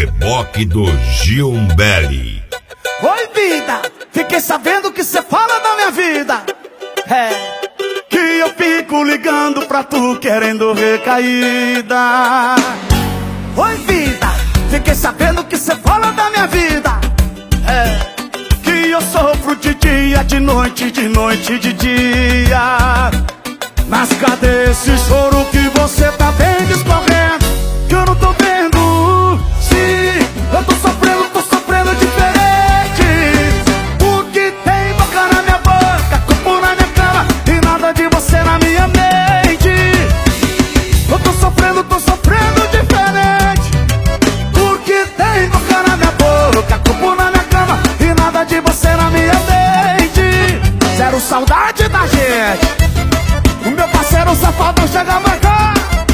reboque do Gilmbelly. Oi, vida, fiquei sabendo que cê fala da minha vida. É, que eu fico ligando pra tu querendo recaída. Oi, vida, fiquei sabendo que cê fala da minha vida. É, que eu sofro de dia, de noite, de noite, de dia. Mas cadê esse choro que você tá vendo escorrendo? Que eu não tô vendo. Sim, eu tô sofrendo diferente. O que tem boca na minha boca, corpo na minha cama e nada de você na minha mente. Eu tô sofrendo diferente. O que tem boca na minha boca, corpo na minha cama e nada de você na minha mente. Zero saudade da gente. O meu parceiro safado chega pra cá.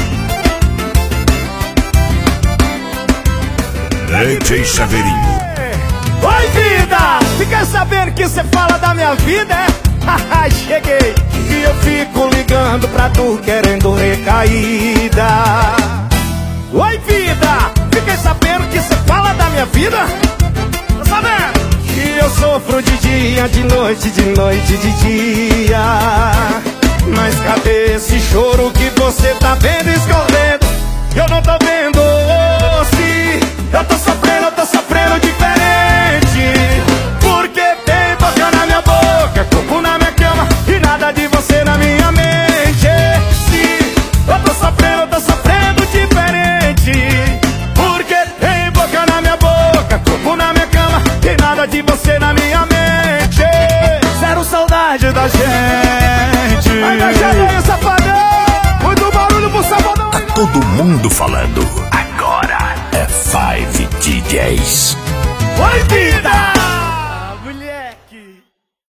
DJ Chaveirinho. Oi, vida! Fiquei sabendo que você fala da minha vida, é? Haha, cheguei. E eu fico ligando pra tu querendo recaída. Oi, vida! Fiquei sabendo que você fala da minha vida. Tá sabendo? Que eu sofro de dia, de noite, de noite, de dia. Mas cadê esse choro que você tá vendo escorrendo? Eu não tô vendo. Se eu tô sofrendo diferente. Porque tem boca na minha boca, corpo na minha cama e nada de você na minha mente. Se eu tô sofrendo diferente. Porque tem boca na minha boca, corpo na minha cama e nada de você na minha mente. Zero saudade da gente. Aí, safadão! Muito barulho pro safadão! Tá todo mundo falando. Agora é 5 DJs. Oi, vida!